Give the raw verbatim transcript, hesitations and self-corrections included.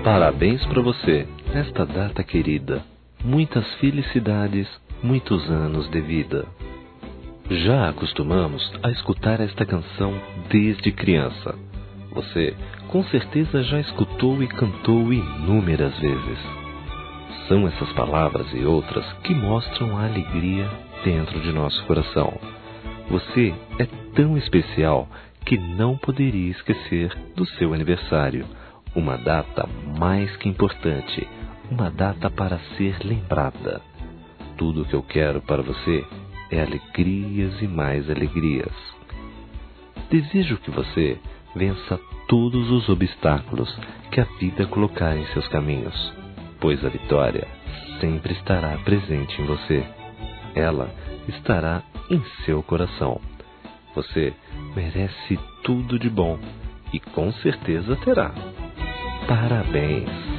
Parabéns para você, nesta data querida. Muitas felicidades, muitos anos de vida. Já acostumamos a escutar esta canção desde criança. Você, com certeza, já escutou e cantou inúmeras vezes. São essas palavras e outras que mostram a alegria dentro de nosso coração. Você é tão especial que não poderia esquecer do seu aniversário. Uma data mais que importante, uma data para ser lembrada. Tudo o que eu quero para você é alegrias e mais alegrias. Desejo que você vença todos os obstáculos que a vida colocar em seus caminhos, pois a vitória sempre estará presente em você. Ela estará em seu coração. Você merece tudo de bom e com certeza terá. Parabéns!